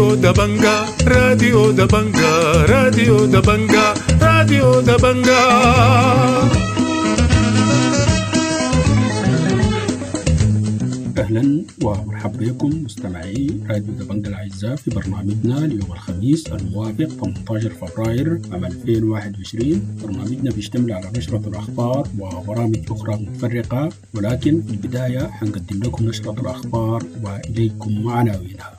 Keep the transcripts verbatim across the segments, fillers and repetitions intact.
راديو دبنجا راديو دبنجا راديو دبنجا راديو دبنجا. أهلا ومرحبا بكم مستمعي راديو دبنجا الأعزاء في برنامجنا اليوم الخميس الموافق ثمانية عشر فبراير عام ألفين وواحد وعشرين. برنامجنا بيشتمل على نشرة الأخبار وبرامج أخرى متفرقة، ولكن في البداية حنقدم لكم نشرة الأخبار وإليكم عناوينها.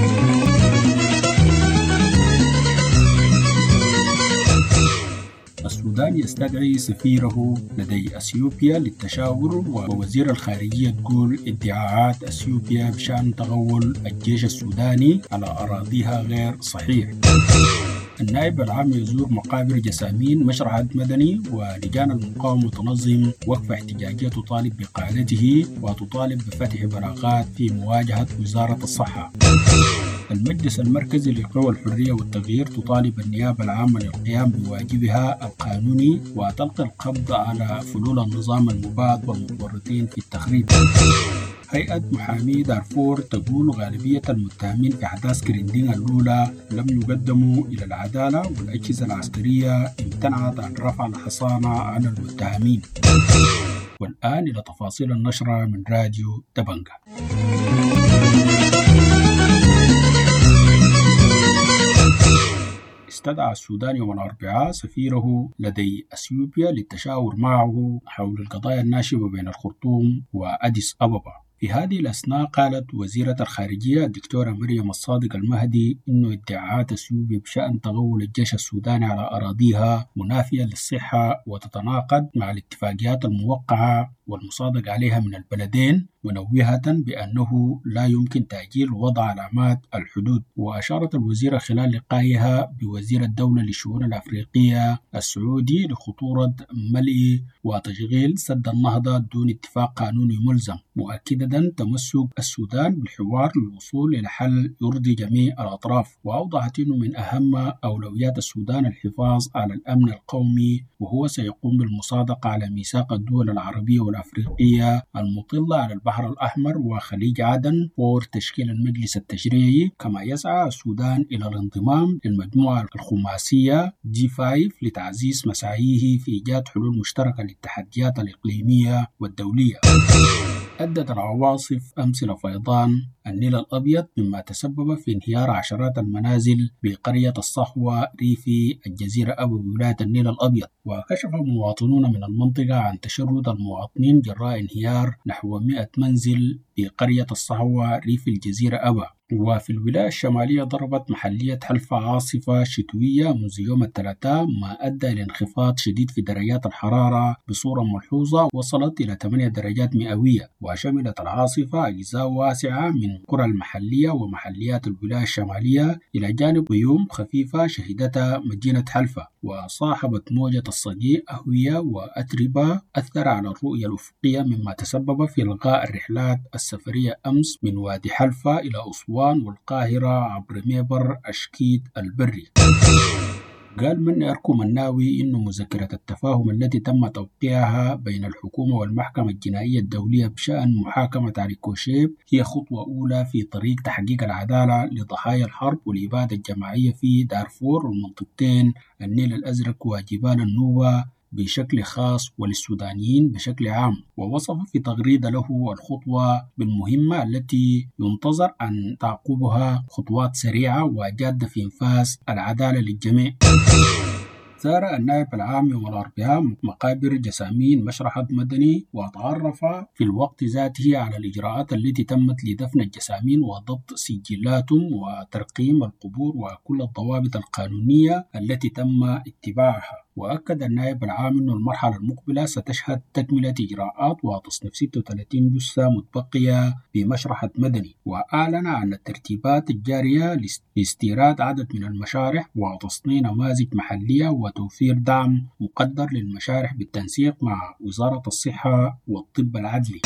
السودان يستدعي سفيره لدي أثيوبيا للتشاور، ووزير الخارجية تقول ادعاءات أثيوبيا بشأن تغول الجيش السوداني على أراضيها غير صحيح. النائب العام يزور مقابر جسامين مشرحة مدني، ولجان المقاومة تنظم وقفة احتجاجية تطالب بإقالته وتطالب بفتح بلاغات في مواجهة وزارة الصحة. المجلس المركزي للقوى الحرية والتغيير تطالب النيابة العامة للقيام بواجبها القانوني وتلقي القبض على فلول النظام المباد والمتورطين في التخريب. هيئة محامي دارفور تقول غالبية المتهمين في أحداث كريندين الأولى لم يقدموا إلى العدالة، والأجهزة العسكرية امتنعت عن رفع الحصانة عن المتهمين. والآن إلى تفاصيل النشرة من راديو دبنجا. استدعى السودان يوم الأربعاء سفيره لدي أثيوبيا للتشاور معه حول القضايا الناشبة بين الخرطوم وأديس أبابا. في هذه الأثناء قالت وزيرة الخارجية الدكتورة مريم الصادق المهدي إنه ادعاءات أثيوبيا بشأن تغول الجيش السوداني على أراضيها منافية للصحة وتتناقض مع الاتفاقيات الموقعة والمصادق عليها من البلدين، منوهة بأنه لا يمكن تأجيل وضع علامات الحدود. وأشارت الوزيرة خلال لقائها بوزير الدولة للشؤون الأفريقية السعودي لخطورة ملء وتشغيل سد النهضة دون اتفاق قانوني ملزم، مؤكدة تمسك السودان بالحوار للوصول إلى حل يرضي جميع الأطراف. وأوضحت أنه من أهم أولويات السودان الحفاظ على الأمن القومي، وهو سيقوم بالمصادقة على ميثاق الدول العربية والأفريقية المطلة على البحر الأحمر وخليج عدن فور تشكيل المجلس التشريعي. كما يسعى السودان إلى الانضمام للمجموعة الخماسية جي خمسة لتعزيز مساعيه في إيجاد حلول مشتركة للتحديات الإقليمية والدولية. أدت العواصف أمس إلى فيضان النيل الأبيض، مما تسبب في انهيار عشرات المنازل بقرية الصحوة ريف الجزيرة أبو بولاية النيل الأبيض. وكشف مواطنون من المنطقة عن تشرد المواطنين جراء انهيار نحو مئة منزل بقرية الصحوة ريف الجزيرة أبا. وفي الولاية الشمالية ضربت محلية حلفا عاصفة شتوية منذ يوم الثلاثاء، ما أدى إلى انخفاض شديد في درجات الحرارة بصورة ملحوظة وصلت إلى ثمانية درجات مئوية. وشملت العاصفة أجزاء واسعة من قرى المحلية ومحليات الولاية الشمالية، إلى جانب غيوم خفيفة شهدتها مدينة حلفا. وصاحبت موجة الصديق أهوية وأتربة أثر على الرؤية الأفقية، مما تسبب في إلغاء الرحلات السفرية أمس من وادي حلفا إلى أسوان والقاهرة عبر ميبر أشكيد البري. قال من أركم الناوي إنه مذكرة التفاهم التي تم توقيعها بين الحكومة والمحكمة الجنائية الدولية بشأن محاكمة علي كوشيب هي خطوة أولى في طريق تحقيق العدالة لضحايا الحرب والإبادة الجماعية في دارفور والمنطقتين النيل الأزرق وجبال النوبة بشكل خاص وللسودانيين بشكل عام. ووصف في تغريدة له الخطوة بالمهمة التي ينتظر أن تعقبها خطوات سريعة وجادة في إنفاذ العدالة للجميع. زار النائب العام يوم الأربعاء مقابر جسامين مشرحة مدني، وتعرف في الوقت ذاته على الإجراءات التي تمت لدفن الجسامين وضبط سجلاتهم وترقيم القبور وكل الضوابط القانونية التي تم اتباعها. وأكد النائب العام أن المرحلة المقبلة ستشهد تكملة إجراءات وتصنيف ستة وثلاثين جثة متبقية في مشرحة مدني. وأعلن عن الترتيبات الجارية لاستيراد عدد من المشارح وتصنيع نماذج محلية وتوفير دعم مقدر للمشارح بالتنسيق مع وزارة الصحة والطب العدلي.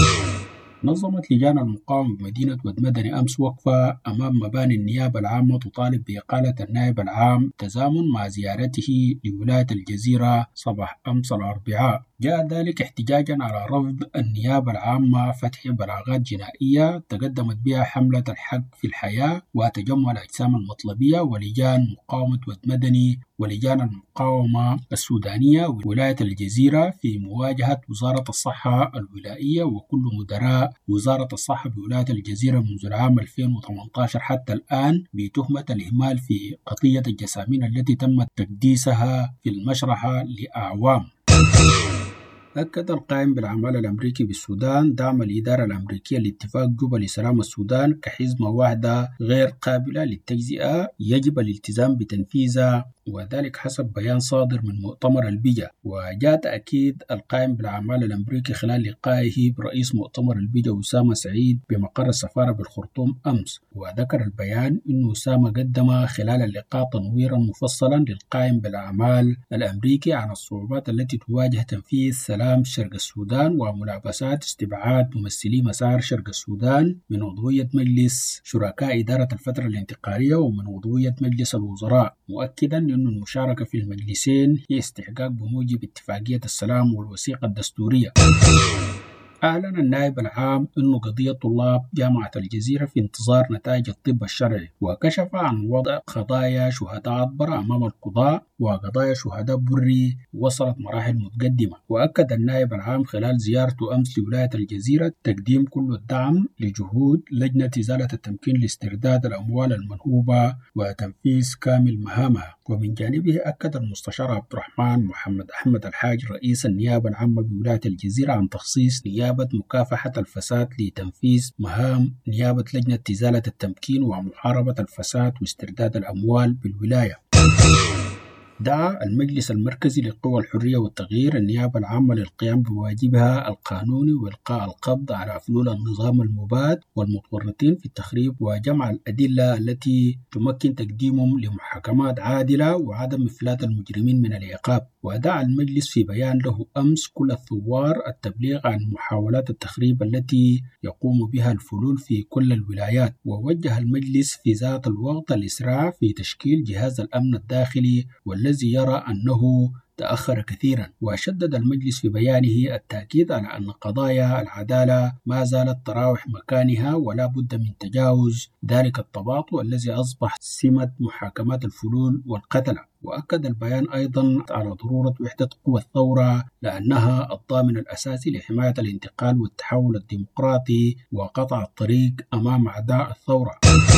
نظمت لجان المقاومة بمدينة ود مدني أمس وقفة أمام مباني النيابة العامة تطالب بإقالة النائب العام تزامن مع زيارته لولاية الجزيرة صباح أمس الأربعاء. جاء ذلك احتجاجا على رفض النيابة العامة فتح بلاغات جنائية تقدمت بها حملة الحق في الحياة وتجمع الأجسام المطلبية ولجان مقاومة ود مدني ولجان المقاومة السودانية وولاية الجزيرة في مواجهة وزارة الصحة الولائية وكل مدراء وزارة الصحة بولاية الجزيرة منذ العام ألفين وثمانية عشر حتى الآن بتهمة الإهمال في قضية الجسامين التي تم تكديسها في المشرحة لأعوام. أكد القائم بالأعمال الأمريكي بالسودان دعم الإدارة الأمريكية لاتفاق جوبا لسلام السودان كحزمة واحدة غير قابلة للتجزئة يجب الالتزام بتنفيذها، وذلك حسب بيان صادر من مؤتمر البيجا. وجاء تأكيد القائم بالأعمال الأمريكي خلال لقائه برئيس مؤتمر البيجا أسامة سعيد بمقر السفارة بالخرطوم أمس، وذكر البيان أن أسامة قدم خلال اللقاء تنويرا مفصلا للقائم بالأعمال الأمريكي عن الصعوبات التي تواجه تنفيذ سلام شرق السودان وملابسات استبعاد ممثلي مسار شرق السودان من عضوية مجلس شركاء إدارة الفترة الانتقالية ومن عضوية مجلس الوزراء، مؤكدا أن المشاركة في المجلسين هي استحقاق بموجب اتفاقية السلام والوثيقة الدستورية. أعلن النائب العام أن قضية طلاب جامعة الجزيرة في انتظار نتائج الطب الشرعي، وكشف عن وضع قضايا شهداء عطبرة أمام القضاء وقضايا شهداء بري وصلت مراحل متقدمة. وأكد النائب العام خلال زيارته أمس لولاية الجزيرة تقديم كل الدعم لجهود لجنة إزالة التمكين لاسترداد الأموال المنهوبة وتنفيذ كامل مهامها. ومن جانبه أكد المستشار عبد الرحمن محمد أحمد الحاج رئيس النيابة العامة بولاية الجزيرة عن تخصيص نيابة مكافحة الفساد لتنفيذ مهام نيابة لجنة إزالة التمكين ومحاربة الفساد واسترداد الأموال بالولاية. دعا المجلس المركزي للقوى الحرية والتغيير النيابة العامة للقيام بواجبها القانوني وإلقاء القبض على فلول النظام المباد والمتورطين في التخريب وجمع الأدلة التي تمكن تقديمهم لمحاكمات عادلة وعدم إفلات المجرمين من العقاب. ودعا المجلس في بيان له أمس كل الثوار التبليغ عن محاولات التخريب التي يقوم بها الفلول في كل الولايات. ووجه المجلس في ذات الوقت الإسراع في تشكيل جهاز الأمن الداخلي والذي يرى أنه تأخر كثيرا. وشدد المجلس في بيانه التأكيد على أن قضايا العدالة ما زالت تراوح مكانها ولا بد من تجاوز ذلك التباطؤ الذي أصبح سمة محاكمات الفلول والقتلة. وأكد البيان أيضا على ضرورة وحدة قوى الثورة لأنها الضامن الأساسي لحماية الانتقال والتحول الديمقراطي وقطع الطريق أمام أعداء الثورة.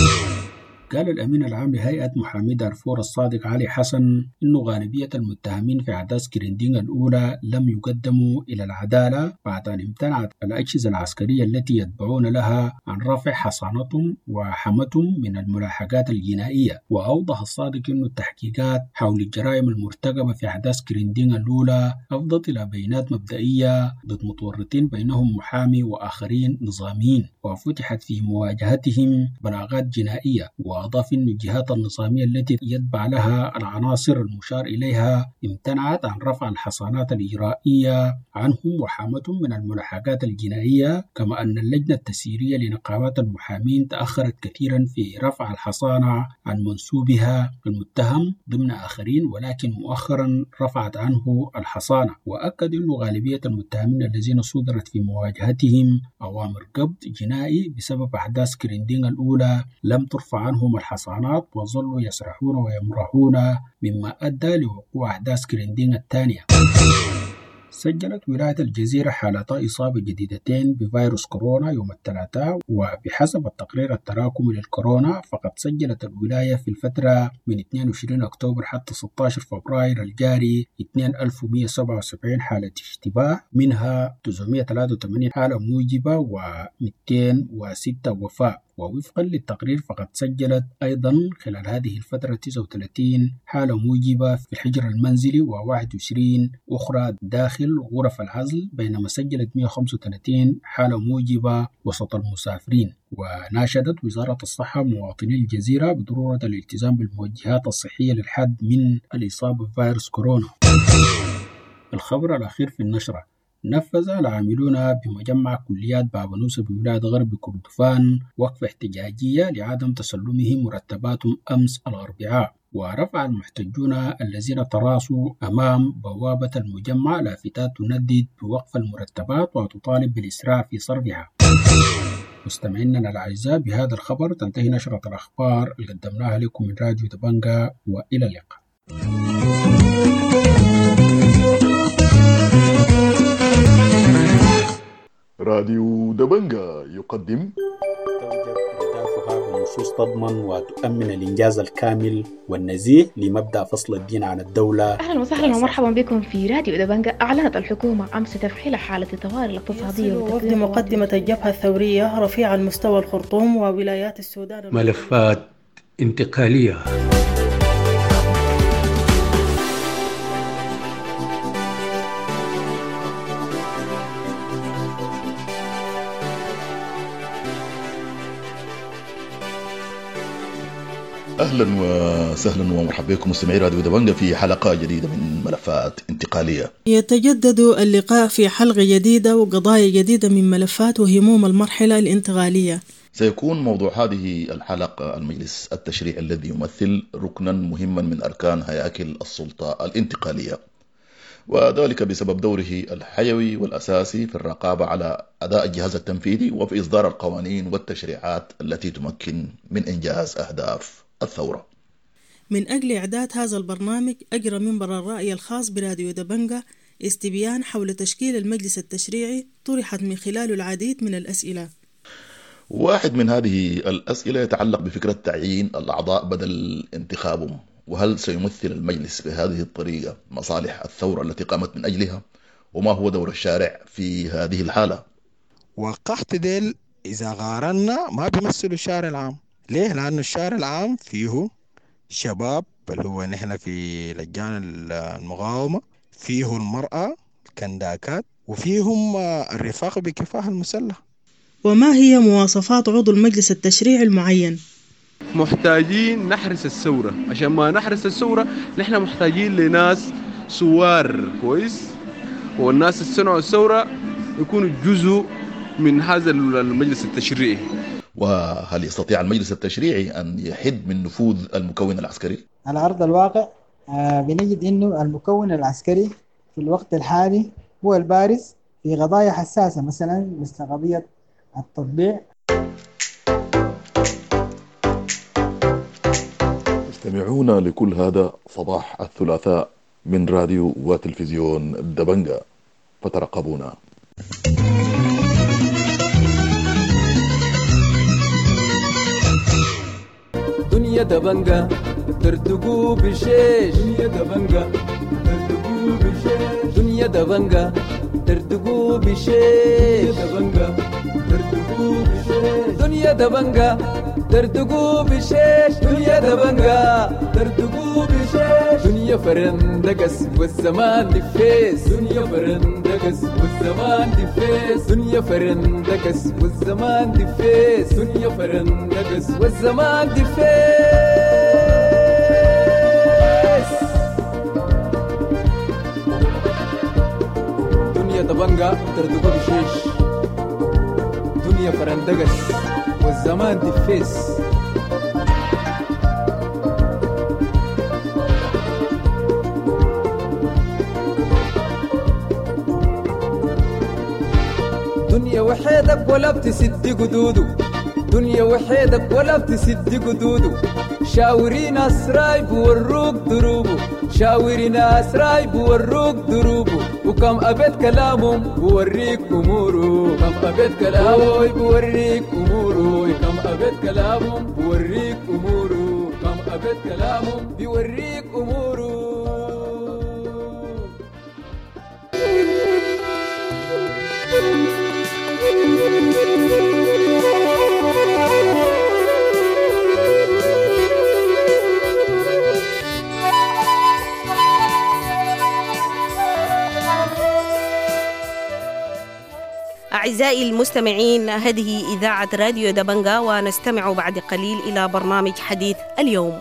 قال الأمين العام لهيئة محامي دارفور الصادق علي حسن إن غالبية المتهمين في أحداث كريندينغ الأولى لم يقدموا إلى العدالة بعد أن امتنعت الأجهزة العسكرية التي يتبعون لها عن رفع حصانتهم وحمتهم من الملاحقات الجنائية. وأوضح الصادق أن التحقيقات حول الجرائم المرتكبة في أحداث كريندينغ الأولى أفضت إلى بيانات مبدئية ضد متورطين بينهم محامي وآخرين نظاميين، وفتحت في مواجهتهم بلاغات جنائية. وأضاف أن الجهات النظامية التي يتبع لها العناصر المشار إليها امتنعت عن رفع الحصانات الإجرائية عنهم وحامتهم من الملاحقات الجنائية، كما أن اللجنة التسييرية لنقابات المحامين تأخرت كثيرا في رفع الحصانة عن منسوبها المتهم ضمن آخرين، ولكن مؤخرا رفعت عنه الحصانة. وأكد أن غالبية المتهمين الذين صدرت في مواجهتهم أوامر قبض جنائي بسبب أحداث كريندينغ الأولى لم ترفع عنهم الحصانات وظلوا يسرحون ويمرحون، مما أدى لوقوع أحداث كريندينغ الثانية. سجلت ولاية الجزيرة حالتا إصابة جديدتين بفيروس كورونا يوم الثلاثاء، وبحسب التقرير التراكمي للكورونا فقد سجلت الولاية في الفترة من اثنين وعشرين أكتوبر حتى ستة عشر فبراير الجاري اثنين ألف ومئة وسبعة وسبعين حالة اشتباه، منها تسعمئة وثلاثة وثمانين حالة موجبة ومئتين وستة وفاة. ووفقا للتقرير فقد سجلت أيضا خلال هذه الفترة تسعة وثلاثين حالة موجبة في الحجر المنزلي وواحد وعشرين أخرى داخل غرف العزل، بينما سجلت مئة وخمسة وثلاثين حالة موجبة وسط المسافرين. وناشدت وزارة الصحة مواطني الجزيرة بضرورة الالتزام بالموجهات الصحية للحد من الإصابة بفيروس كورونا. الخبر الأخير في النشرة: نفذ العاملون بمجمع كليات باب نوسة بولاية غرب كردفان وقفة احتجاجية لعدم تسلمهم مرتباتهم أمس الأربعاء. ورفع المحتجون الذين تراصوا أمام بوابة المجمع لافتات تندد بوقف المرتبات وتطالب بالإسراع في صرفها. مستمعينا الأعزاء، بهذا الخبر تنتهي نشرة الأخبار اللي قدمناها لكم من راديو دبنجة، وإلى اللقاء. راديو دبنجة يقدم أهدافها بنصوص تضمن وتؤمن الإنجاز الكامل والنزيه لمبدأ فصل الدين عن الدولة. أهلا وسهلا ومرحبا بكم في راديو دبنجة. أعلنت الحكومة أمس تفعيل حالة الطوارئ الاقتصادية وفد مقدمة الجبهة الثورية رفيع المستوى الخرطوم وولايات السودان ملفات انتقالية. أهلا وسهلا ومرحبا بكم مستمعي راديو دبنجة في حلقة جديدة من ملفات انتقالية. يتجدد اللقاء في حلقة جديدة وقضايا جديدة من ملفات وهموم المرحلة الانتقالية. سيكون موضوع هذه الحلقة المجلس التشريعي الذي يمثل ركنا مهما من أركان هياكل السلطة الانتقالية، وذلك بسبب دوره الحيوي والأساسي في الرقابة على أداء الجهاز التنفيذي وفي إصدار القوانين والتشريعات التي تمكن من إنجاز أهداف الثورة. من أجل إعداد هذا البرنامج أجرى منبر الرأي الخاص براديو دبنجة استبيان حول تشكيل المجلس التشريعي طرحت من خلاله العديد من الأسئلة. واحد من هذه الأسئلة يتعلق بفكرة تعيين الأعضاء بدل انتخابهم، وهل سيمثل المجلس بهذه الطريقة مصالح الثورة التي قامت من أجلها؟ وما هو دور الشارع في هذه الحالة؟ وقحت ديل إذا قارنا ما بيمثلوا الشارع العام. ليه؟ لأنه الشارع العام فيه شباب اللي هو نحن في لجان المقاومة، فيه المرأة الكنداكات، وفيهم الرفاق بكفاح المسلح. وما هي مواصفات عضو المجلس التشريعي المعين؟ محتاجين نحرس الثورة. عشان ما نحرس الثورة نحن محتاجين لناس سوار كويس، والناس اللي صنعوا الثورة يكونوا جزء من هذا المجلس التشريعي. وهل يستطيع المجلس التشريعي أن يحد من نفوذ المكون العسكري؟ على أرض الواقع آه بنجد أنه المكون العسكري في الوقت الحالي هو البارز في قضايا حساسة، مثلا مثل قضية التطبيع. استمعونا لكل هذا صباح الثلاثاء من راديو وتلفزيون دبنجة، فترقبونا. دنيا دبنجة ترتقو بشيش، دنيا دبنجة ترتقو بشيش، دنيا دبنجة ترتقو بشيش، دبنجة ترتقو بشيش، دنيا دبنجة ترتقو بشيش، دنيا دبنجة ترتقو بشيش، دنيا فرندقس والزمان دفيس، دنيا فرندقس والزمان دفيس، دنيا فرندقس والزمان دفيس، دنيا فرندقس والزمان دفيس. دنيا دبنجة ترتقو بشيش، دنيا فرندقس والزمان دفيس. دنيا وحيدك ولا بتسد قدودو، دنيا وحيدك ولا بتسد قدودو، شاوري ناس راي بوروك دروبو، شاوري ناس راي بوروك دروبو، وكم أبد كلامهم بوريك أمورو، كم أبد كلامهم بوريك أمورو، كم أبد كلامهم بوريك أمورو، كم أبد كلامهم بوريك أمورو. أعزائي المستمعين، هذه إذاعة راديو دبنجة، ونستمع بعد قليل إلى برنامج حديث اليوم.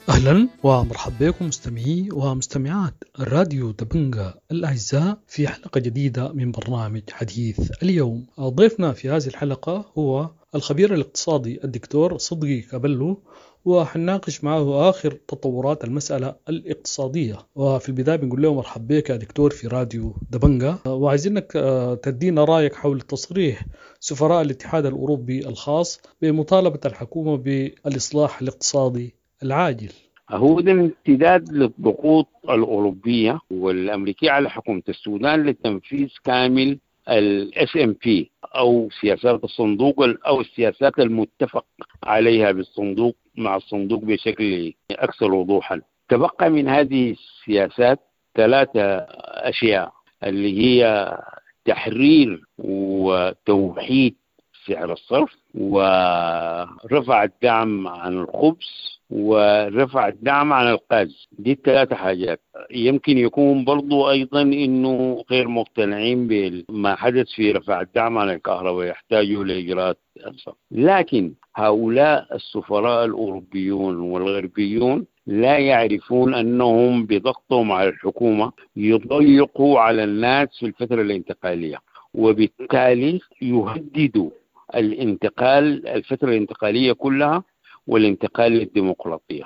أهلا ومرحبا بكم مستمعي ومستمعات الراديو دبنجا الأعزاء في حلقة جديدة من برنامج حديث اليوم. ضيفنا في هذه الحلقة هو الخبير الاقتصادي الدكتور صدقي كابلو، وحنناقش معه آخر تطورات المسألة الاقتصادية. وفي البداية بنقول له مرحبا بك يا دكتور في راديو دبنجا، وعايزينك تدينا رأيك حول تصريح سفراء الاتحاد الأوروبي الخاص بمطالبة الحكومة بالإصلاح الاقتصادي العاجل. هو ده امتداد للضغوط الأوروبية والأمريكية على حكومة السودان لتنفيذ كامل ال إس إم بي أو سياسات الصندوق أو السياسات المتفق عليها بالصندوق مع الصندوق بشكل أكثر وضوحا. تبقى من هذه السياسات ثلاثة أشياء، اللي هي تحرير وتوحيد سعر الصرف، ورفع الدعم عن الخبز، ورفع الدعم عن الغاز. دي الثلاثة حاجات. يمكن يكون برضو أيضا إنه غير مقتنعين بما حدث في رفع الدعم عن الكهرباء، يحتاجوا لإجراءات أكثر. لكن هؤلاء السفراء الأوروبيون والغربيون لا يعرفون أنهم بضغطهم على الحكومة يضيقوا على الناس في الفترة الانتقالية، وبالتالي يهددوا الانتقال الفترة الانتقالية كلها والانتقال للديمقراطية.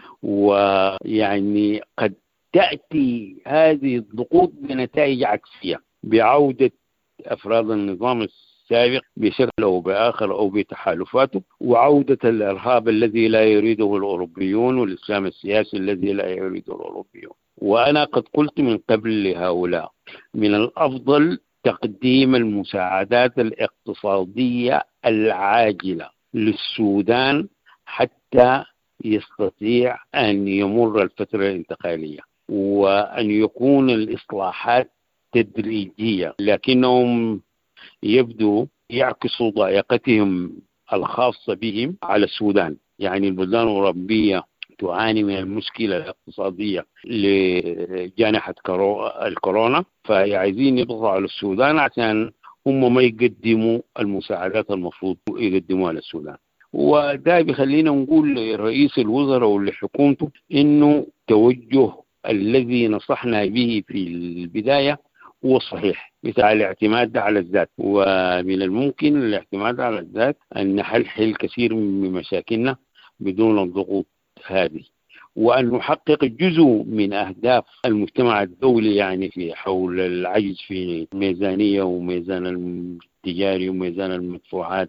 ويعني قد تأتي هذه الضغوط بنتائج عكسية، بعودة أفراد النظام السابق بشكل أو بآخر أو بتحالفاته، وعودة الإرهاب الذي لا يريده الأوروبيون والإسلام السياسي الذي لا يريده الأوروبيون. وأنا قد قلت من قبل لهؤلاء من الأفضل تقديم المساعدات الاقتصادية العاجلة للسودان حتى يستطيع أن يمر الفترة الانتقالية، وأن يكون الإصلاحات تدريجية، لكنهم يبدو يعكسوا ضائقتهم الخاصة بهم على السودان. يعني البلدان الأوروبية تعاني من المشكلة الاقتصادية لجائحة الكورونا، فعايزين يضغطوا على السودان عشان هم ما يقدموا المساعدات المفروض يقدموها للسودان. وده بيخلينا نقول لرئيس الوزراء ولحكومته إنه توجه الذي نصحنا به في البداية هو الصحيح بتاع الاعتماد على الذات. ومن الممكن الاعتماد على الذات أن نحل كثير من مشاكلنا بدون الضغوط هذه، وأن نحقق جزء من أهداف المجتمع الدولي، يعني في حول العجز في الميزانية وميزان التجاري وميزان المدفوعات،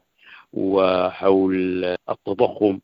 وحول التضخم،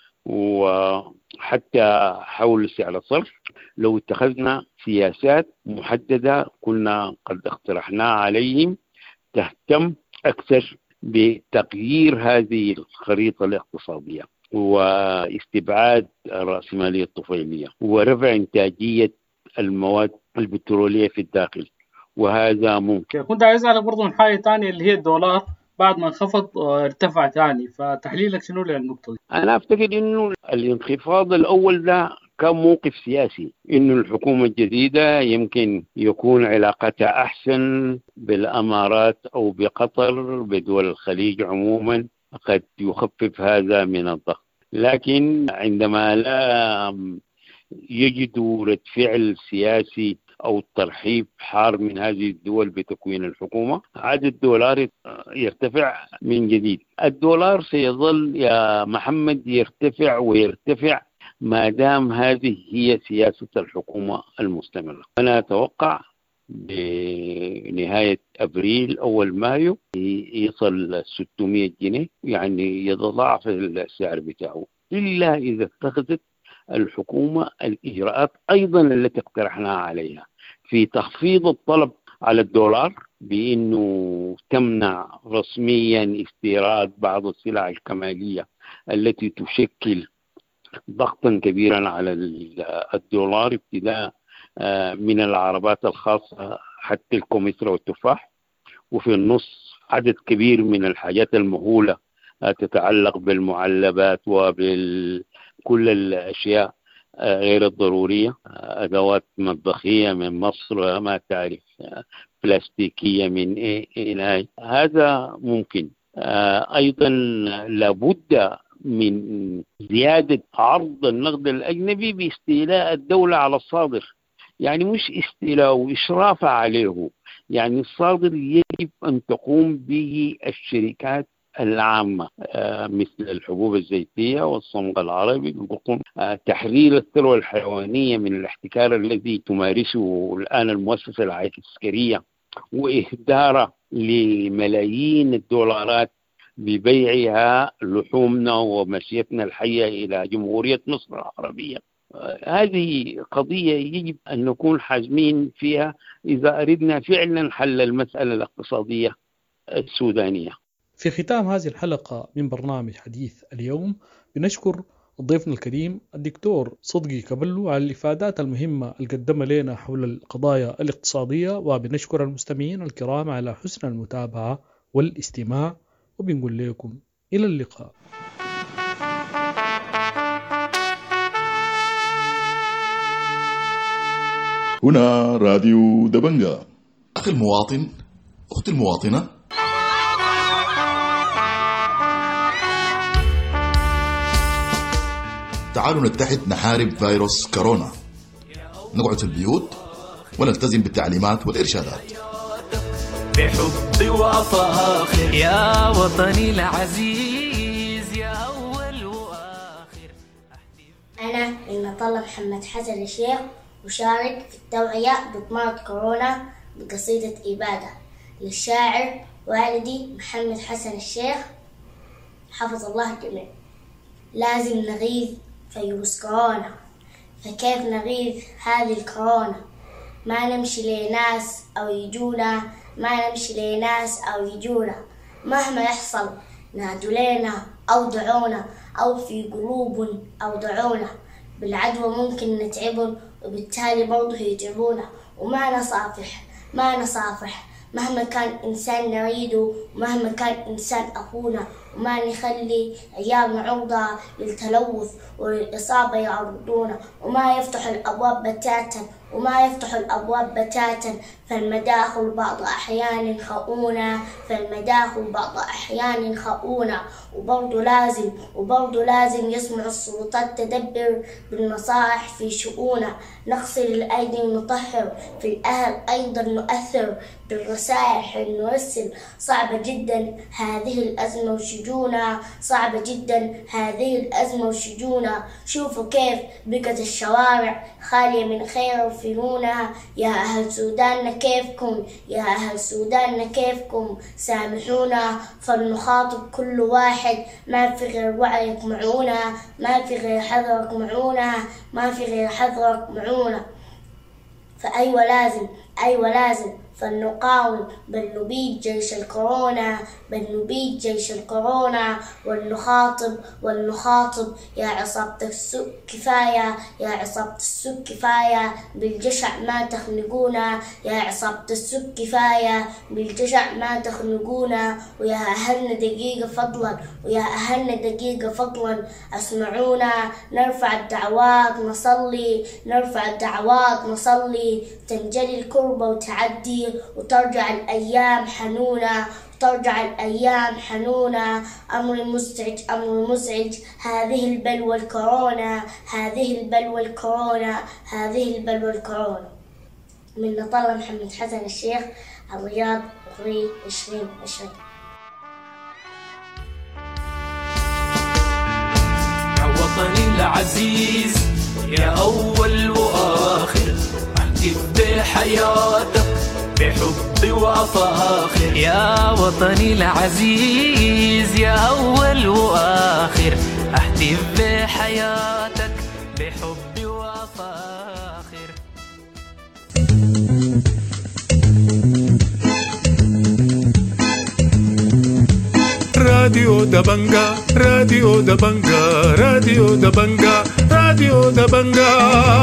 وحتى حول سعر الصرف. لو اتخذنا سياسات محددة كنا قد اقترحناها عليهم تهتم أكثر بتغيير هذه الخريطة الاقتصادية واستبعاد الرأسمالية الطفيلية ورفع إنتاجية المواد البترولية في الداخل، وهذا ممكن. كنت عايز أعرف برضو من حاجة تانية اللي هي الدولار بعد ما انخفض ارتفع تاني، فتحليلك شنو للنقطة دي؟ أنا أفتكر إنه الانخفاض الأول ده كان موقف سياسي، إنه الحكومة الجديدة يمكن يكون علاقتها أحسن بالأمارات أو بقطر بدول الخليج عموما، قد يخفف هذا من الضغط. لكن عندما لا يجدوا رد فعل سياسي أو ترحيب حار من هذه الدول بتكوين الحكومة، عاد الدولار يرتفع من جديد. الدولار سيظل يا محمد يرتفع ويرتفع ما دام هذه هي سياسة الحكومة المستمرة. أنا أتوقع بنهاية أبريل أول مايو يصل ستمائة جنيه، يعني يتضاعف السعر بتاعه، إلا إذا اتخذت الحكومة الإجراءات أيضا التي اقترحناها عليها في تخفيض الطلب على الدولار، بأنه تمنع رسميا استيراد بعض السلع الكمالية التي تشكل ضغطا كبيرا على الدولار، ابتداء من العربات الخاصة حتى الكمثرى والتفاح، وفي النص عدد كبير من الحاجات المهولة تتعلق بالمعلبات وبكل الأشياء غير الضرورية، أدوات مطبخية من مصر ما تعرف، بلاستيكية من إيه إيه. هذا ممكن. أيضا لابد من زيادة عرض النقد الأجنبي باستيلاء الدولة على الصادر، يعني مش استيلاء وإشراف عليه، يعني الصادر يجب أن تقوم به الشركات العامة مثل الحبوب الزيتية والصمغ العربي، تحرير الثروة الحيوانية من الاحتكار الذي تمارسه الآن المؤسسة العسكرية وإهداره لملايين الدولارات ببيعها لحومنا ومشيتنا الحية إلى جمهورية مصر العربية. هذه قضية يجب أن نكون حازمين فيها إذا أردنا فعلا حل المسألة الاقتصادية السودانية. في ختام هذه الحلقة من برنامج حديث اليوم بنشكر ضيفنا الكريم الدكتور صدقي كبلو على الإفادات المهمة اللي قدمها لنا حول القضايا الاقتصادية، وبنشكر المستمعين الكرام على حسن المتابعة والاستماع، وبنقول لكم إلى اللقاء. هنا راديو دبنجا. أخي المواطن، أختي المواطنة، تعالوا نتحد نحارب فيروس كورونا، نقعد في البيوت ونلتزم بالتعليمات والإرشادات. بحب وأفاخر يا وطني العزيز يا أول وآخر. أنا المطلب محمد حسن الشيخ، أشارك في التوعية بضمان كورونا بقصيدة إبادة للشاعر والدي محمد حسن الشيخ حفظ الله الجميع. لازم نغيظ فيروس كورونا، فكيف نغيظ هذه الكورونا؟ ما نمشي لناس أو يجونا، ما نمشي لناس أو يجونا، مهما يحصل نادوا لنا أو دعونا، أو في قلوب أو دعونا، بالعدوى ممكن نتعبن وبالتالي برضه يتعبونا، وما نصافح ما نصافح مهما كان إنسان نريده، ومهما كان إنسان أخونا، وما نخلي عيالنا عرضة للتلوث وللإصابة يعرضونا، وما يفتح الأبواب بتاتا وما يفتح الأبواب بتاتا فالمداخل بعض أحيان خؤونة فالمداخل بعض أحيان خؤونة وبرضه لازم وبرضه لازم يسمع السلطات تدبر بالنصائح في شؤونة. نغسل الأيدي ونطهر، في الأهل أيضا نؤثر بالرسائح نرسل. صعبة جدا هذه الأزمة وشجونة، صعبة جدا هذه الأزمة وشجونة. شوفوا كيف بقت الشوارع خالية من خير وفنونة. يا أهل سوداننا كيفكم، يا أهل سوداننا كيفكم، سامحونا فلنخاطب كل واحد. ما في غير وعيك معونا، ما في غير حذرك معونا، ما في غير حذرك معونا. فأيوة لازم أيوة لازم فلنقاوم بل نبيد جيش الكورونا، بل نبيد جيش الكورونا. ولنخاطب ولنخاطب يا عصابة السوق كفاية، يا عصابة السوق كفاية، بالجشع ما تخنقونا، يا عصابة السوق كفاية، بالجشع ما تخنقونا. ويا أهلنا دقيقة فضلا، ويا أهلنا دقيقة فضلا اسمعونا. نرفع الدعوات نصلي، نرفع الدعوات نصلي، تنجلي الكربة وتعدي وترجع الأيام حنونة، ترجع الأيام حنونة. أمر مزعج أمر مزعج هذه البلوى الكورونا، هذه البلوى الكورونا، هذه البلوى الكورونا. من نطلع محمد حسن الشيخ، الرياض، أغري عشرين عشرين. يا وطني العزيز يا أول وآخر، احتف بحياتك بحب وأفاخر. يا وطني العزيز يا أول وآخر، احتف بحياتك بحب وأفاخر. راديو دبنجا راديو دبنجا راديو دبنجا راديو دبنجا.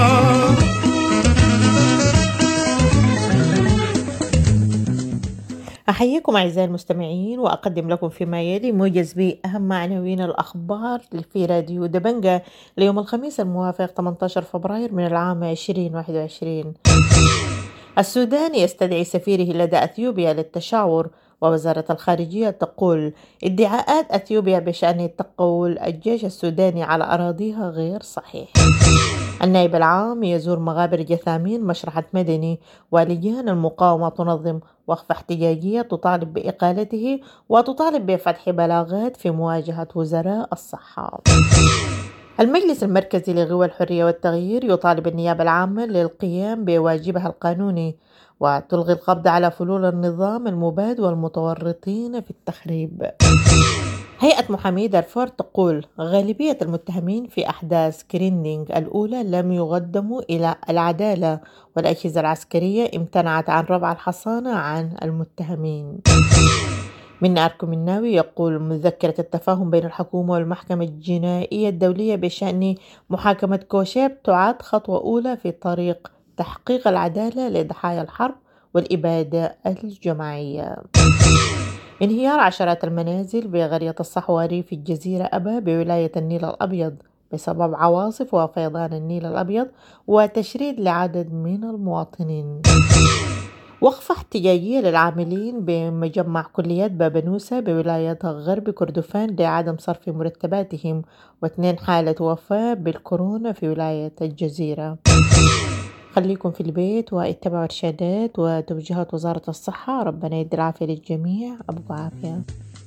أحييكم أعزائي المستمعين، وأقدم لكم فيما يلي موجز بأهم عناوين الأخبار في راديو دبنجا ليوم الخميس الموافق ثمانية عشر فبراير من العام عشرين واحد وعشرين. السودان يستدعي سفيره لدى أثيوبيا للتشاور ووزارة الخارجية تقول ادعاءات أثيوبيا بشأن تقول الجيش السوداني على أراضيها غير صحيح. النائب العام يزور مغابر جثامين مشرحة مدني، ولجان المقاومة تنظم وقفة احتجاجية تطالب بإقالته وتطالب بفتح بلاغات في مواجهة وزراء الصحة. المجلس المركزي لغوى الحرية والتغيير يطالب النيابة العامة للقيام بواجبها القانوني وتلغي القبض على فلول النظام المباد والمتورطين في التخريب. هيئة محامي دارفور تقول غالبية المتهمين في أحداث كريندينغ الأولى لم يقدموا إلى العدالة، والأجهزة العسكرية امتنعت عن رفع الحصانة عن المتهمين. من أركم الناوي يقول مذكرة التفاهم بين الحكومة والمحكمة الجنائية الدولية بشأن محاكمة كوشيب تعد خطوة أولى في طريق تحقيق العدالة لضحايا الحرب والإبادة الجماعية. انهيار عشرات المنازل بقرية الصحواري في الجزيرة أبا بولاية النيل الأبيض بسبب عواصف وفيضان النيل الأبيض وتشريد لعدد من المواطنين. وقفة احتجاجية للعاملين بمجمع كليات بابنوسة بولاية غرب كردفان لعدم صرف مرتباتهم، واثنين حالة وفاة بالكورونا في ولاية الجزيرة. خليكم في البيت واتبعوا إرشادات وتوجيهات وزارة الصحة. ربنا يدي العافية للجميع. أبو عافية.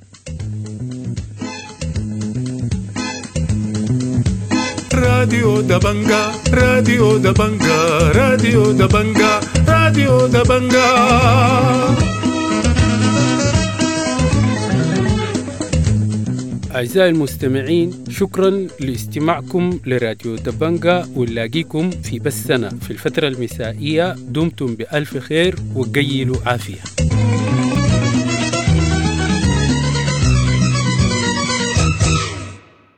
راديو دبنجا راديو دبنجا راديو دبنجا راديو دبنجا. أعزائي المستمعين، شكرا لاستماعكم لراديو دبنجا، ونلاقيكم في بثنا في الفترة المسائية. دمتم بألف خير وقيلوا عافية.